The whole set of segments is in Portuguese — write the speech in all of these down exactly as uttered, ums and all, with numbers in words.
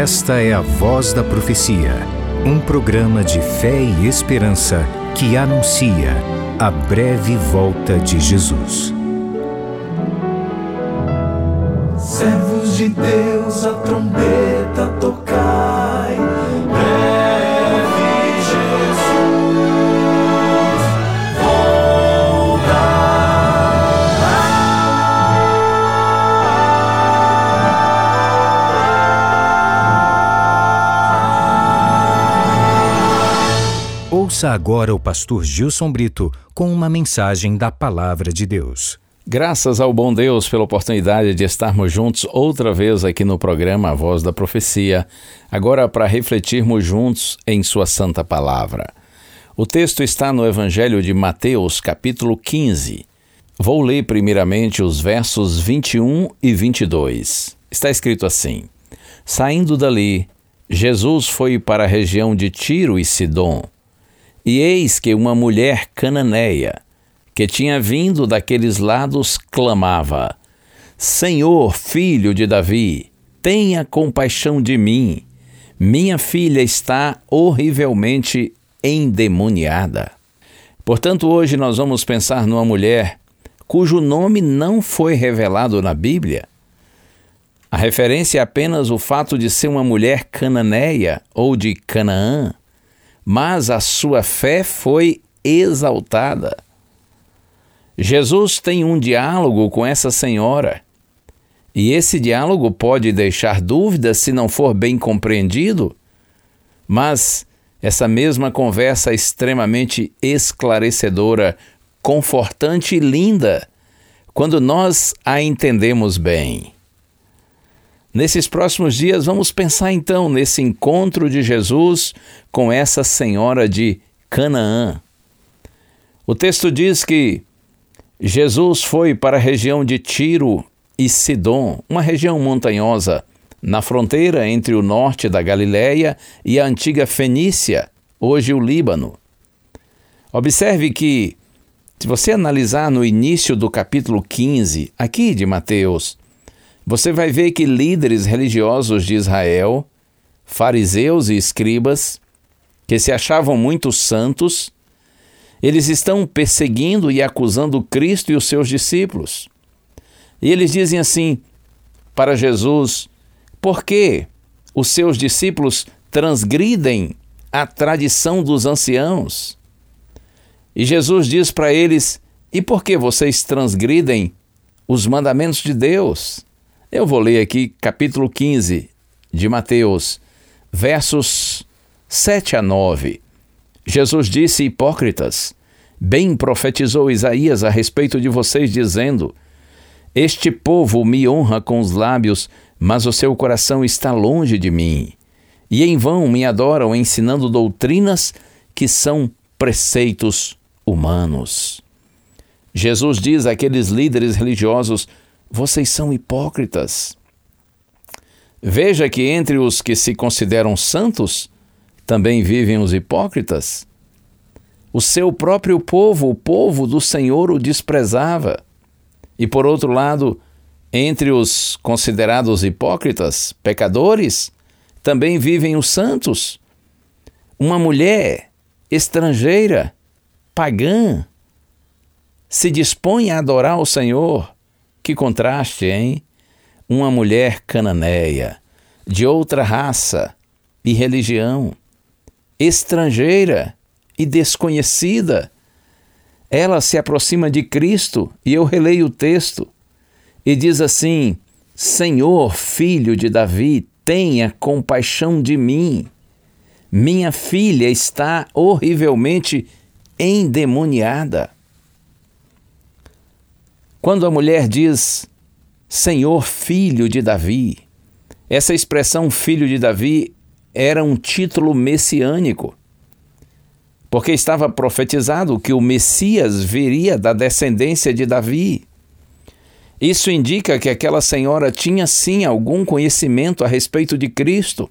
Esta é a Voz da Profecia, um programa de fé e esperança que anuncia a breve volta de Jesus. Servos de Deus, a trombeta tocai, breve Jesus Ouça agora o pastor Gilson Brito com uma mensagem da Palavra de Deus. Graças ao bom Deus pela oportunidade de estarmos juntos outra vez aqui no programa A Voz da Profecia, agora para refletirmos juntos em sua santa palavra. O texto está no Evangelho de Mateus, capítulo quinze. Vou ler primeiramente os versos vinte e um e vinte e dois. Está escrito assim: Saindo dali, Jesus foi para a região de Tiro e Sidom. E eis que uma mulher cananeia, que tinha vindo daqueles lados, clamava: Senhor, filho de Davi, tenha compaixão de mim. Minha filha está horrivelmente endemoniada. Portanto, hoje nós vamos pensar numa mulher cujo nome não foi revelado na Bíblia. A referência é apenas o fato de ser uma mulher cananeia ou de Canaã, mas a sua fé foi exaltada. Jesus tem um diálogo com essa senhora, e esse diálogo pode deixar dúvidas se não for bem compreendido, mas essa mesma conversa é extremamente esclarecedora, confortante e linda, quando nós a entendemos bem. Nesses próximos dias, vamos pensar então nesse encontro de Jesus com essa senhora de Canaã. O texto diz que Jesus foi para a região de Tiro e Sidom, uma região montanhosa, na fronteira entre o norte da Galileia e a antiga Fenícia, hoje o Líbano. Observe que, se você analisar no início do capítulo quinze, aqui de Mateus, você vai ver que líderes religiosos de Israel, fariseus e escribas, que se achavam muito santos, eles estão perseguindo e acusando Cristo e os seus discípulos. E eles dizem assim para Jesus: por que os seus discípulos transgridem a tradição dos anciãos? E Jesus diz para eles: e por que vocês transgridem os mandamentos de Deus? Eu vou ler aqui capítulo quinze de Mateus, versos sete a nove. Jesus disse: hipócritas, bem profetizou Isaías a respeito de vocês, dizendo: este povo me honra com os lábios, mas o seu coração está longe de mim. E em vão me adoram, ensinando doutrinas que são preceitos humanos. Jesus diz àqueles líderes religiosos: vocês são hipócritas. Veja que entre os que se consideram santos, também vivem os hipócritas. O seu próprio povo, o povo do Senhor, o desprezava. E por outro lado, entre os considerados hipócritas, pecadores, também vivem os santos. Uma mulher estrangeira, pagã, se dispõe a adorar o Senhor. Que contraste, hein? Uma mulher cananeia, de outra raça e religião, estrangeira e desconhecida. Ela se aproxima de Cristo, e eu releio o texto, e diz assim: Senhor, filho de Davi, tenha compaixão de mim. Minha filha está horrivelmente endemoniada. Quando a mulher diz, Senhor, filho de Davi, essa expressão filho de Davi era um título messiânico, porque estava profetizado que o Messias viria da descendência de Davi. Isso indica que aquela senhora tinha sim algum conhecimento a respeito de Cristo.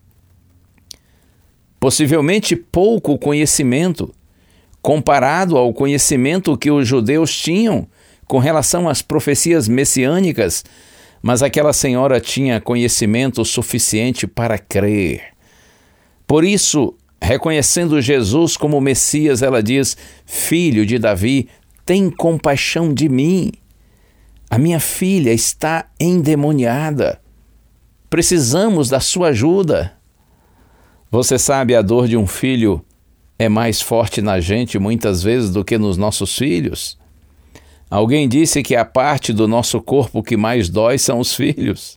Possivelmente pouco conhecimento, comparado ao conhecimento que os judeus tinham com relação às profecias messiânicas, mas aquela senhora tinha conhecimento suficiente para crer. Por isso, reconhecendo Jesus como Messias, ela diz: Filho de Davi, tem compaixão de mim. A minha filha está endemoniada. Precisamos da sua ajuda. Você sabe, a dor de um filho é mais forte na gente muitas vezes do que nos nossos filhos. Alguém disse que a parte do nosso corpo que mais dói são os filhos.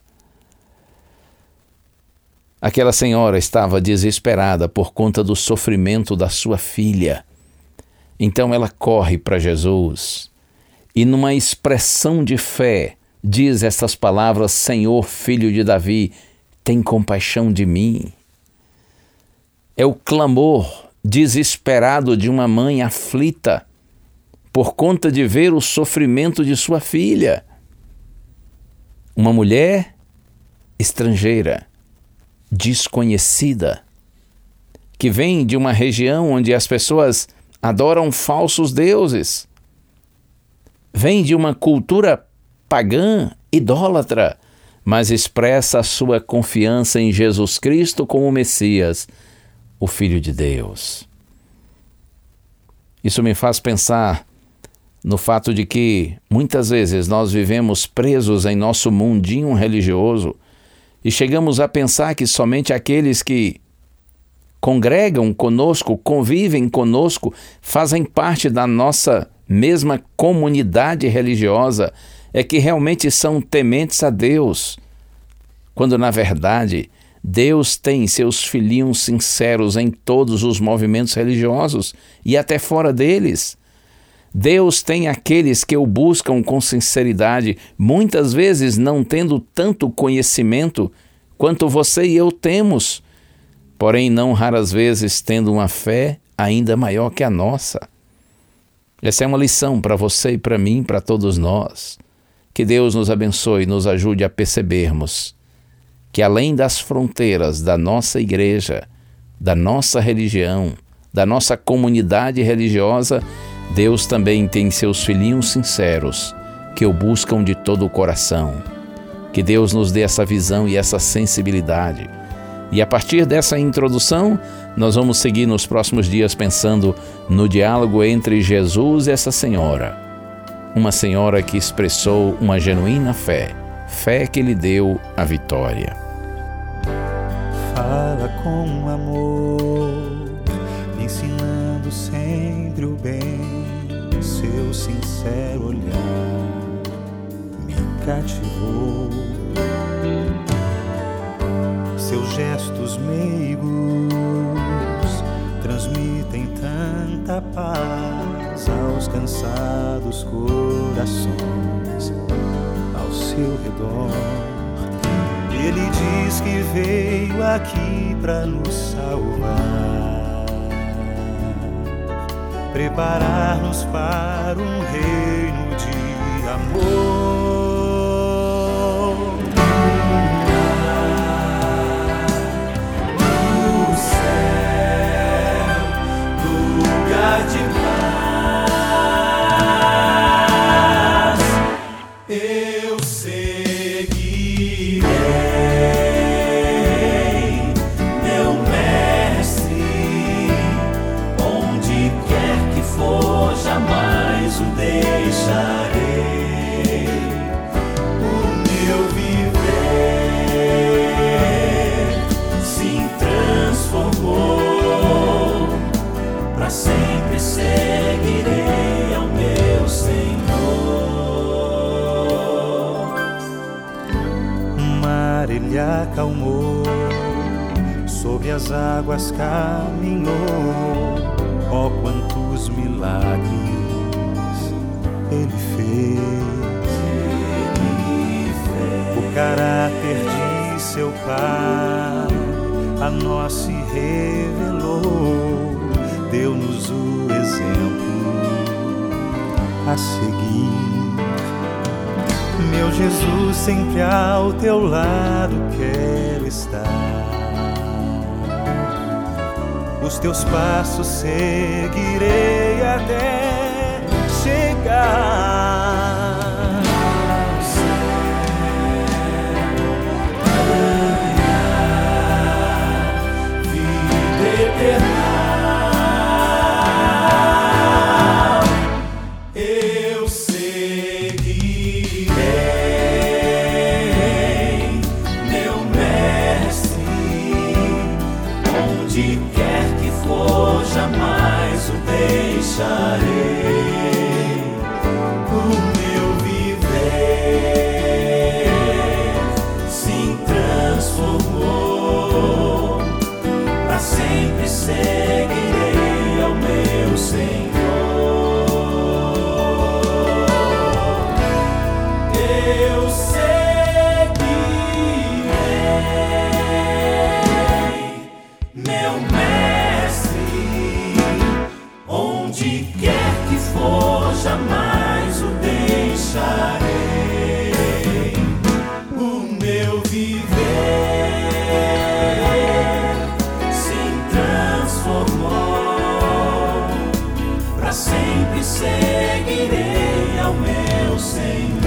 Aquela senhora estava desesperada por conta do sofrimento da sua filha. Então ela corre para Jesus e, numa expressão de fé, diz estas palavras: Senhor, filho de Davi, tem compaixão de mim. É o clamor desesperado de uma mãe aflita por conta de ver o sofrimento de sua filha. Uma mulher estrangeira, desconhecida, que vem de uma região onde as pessoas adoram falsos deuses, vem de uma cultura pagã, idólatra, mas expressa a sua confiança em Jesus Cristo como Messias, o Filho de Deus. Isso me faz pensar no fato de que muitas vezes nós vivemos presos em nosso mundinho religioso e chegamos a pensar que somente aqueles que congregam conosco, convivem conosco, fazem parte da nossa mesma comunidade religiosa, é que realmente são tementes a Deus, quando na verdade Deus tem seus filhinhos sinceros em todos os movimentos religiosos e até fora deles. Deus tem aqueles que o buscam com sinceridade, muitas vezes não tendo tanto conhecimento quanto você e eu temos, porém não raras vezes tendo uma fé ainda maior que a nossa. Essa é uma lição para você e para mim, para todos nós. Que Deus nos abençoe e nos ajude a percebermos que além das fronteiras da nossa igreja, da nossa religião, da nossa comunidade religiosa, Deus também tem seus filhinhos sinceros que o buscam de todo o coração. Que Deus nos dê essa visão e essa sensibilidade. E a partir dessa introdução, nós vamos seguir nos próximos dias pensando no diálogo entre Jesus e essa senhora. Uma senhora que expressou uma genuína fé, fé que lhe deu a vitória. Fala com amor, me ensinando sempre o bem. Seu sincero olhar me cativou. Seus gestos meigos transmitem tanta paz aos cansados corações ao seu redor. Ele diz que veio aqui para nos salvar, preparar-nos para um reino de amor. No céu, lugar de paz, eu seguirei, meu mestre, onde quer que for, jamais o deixarei. O meu viver se transformou, para sempre seguirei ao meu Senhor. O mar ele acalmou, sobre as águas caminhou. Oh, quantos milagres Ele fez. Ele fez. O caráter de seu Pai a nós se revelou, deu-nos o exemplo a seguir. Meu Jesus, sempre ao teu lado quero estar. Os teus passos seguirei até chegar ao céu, jamais o deixarei. O meu viver se transformou, pra sempre seguirei ao meu Senhor. Eu seguirei meu Mestre, onde quer que for, jamais o deixarei. O meu viver se transformou, pra sempre seguirei ao meu Senhor.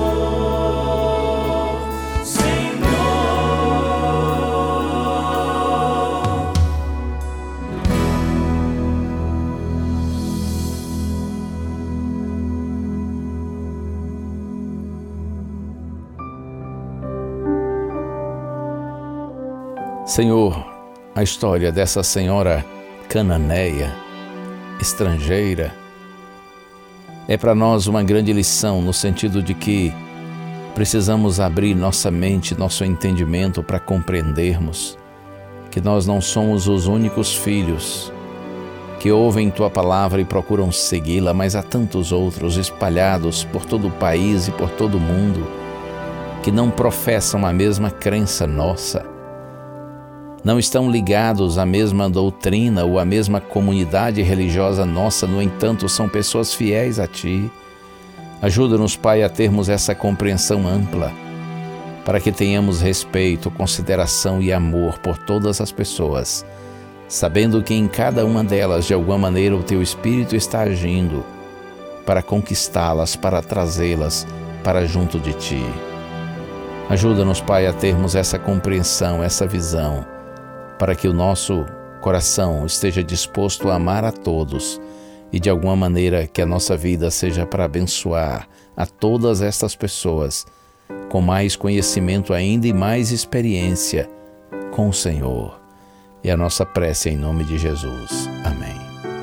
Senhor, a história dessa senhora cananeia, estrangeira, é para nós uma grande lição, no sentido de que precisamos abrir nossa mente, nosso entendimento para compreendermos que nós não somos os únicos filhos que ouvem Tua palavra e procuram segui-la, mas há tantos outros espalhados por todo o país e por todo o mundo que não professam a mesma crença nossa, não estão ligados à mesma doutrina ou à mesma comunidade religiosa nossa, no entanto, são pessoas fiéis a Ti. Ajuda-nos, Pai, a termos essa compreensão ampla, para que tenhamos respeito, consideração e amor por todas as pessoas, sabendo que em cada uma delas, de alguma maneira, o Teu Espírito está agindo para conquistá-las, para trazê-las para junto de Ti. Ajuda-nos, Pai, a termos essa compreensão, essa visão, para que o nosso coração esteja disposto a amar a todos e, de alguma maneira, que a nossa vida seja para abençoar a todas estas pessoas com mais conhecimento ainda e mais experiência com o Senhor. E a nossa prece em nome de Jesus. Amém.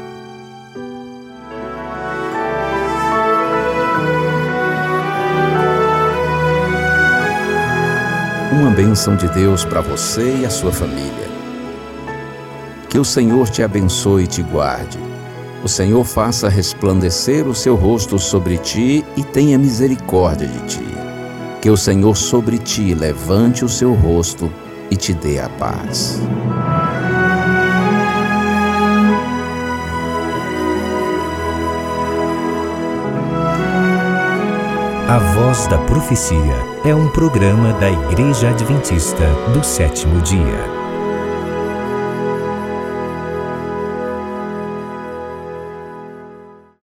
Uma bênção de Deus para você e a sua família. Que o Senhor te abençoe e te guarde. O Senhor faça resplandecer o seu rosto sobre ti e tenha misericórdia de ti. Que o Senhor sobre ti levante o seu rosto e te dê a paz. A Voz da Profecia é um programa da Igreja Adventista do Sétimo Dia.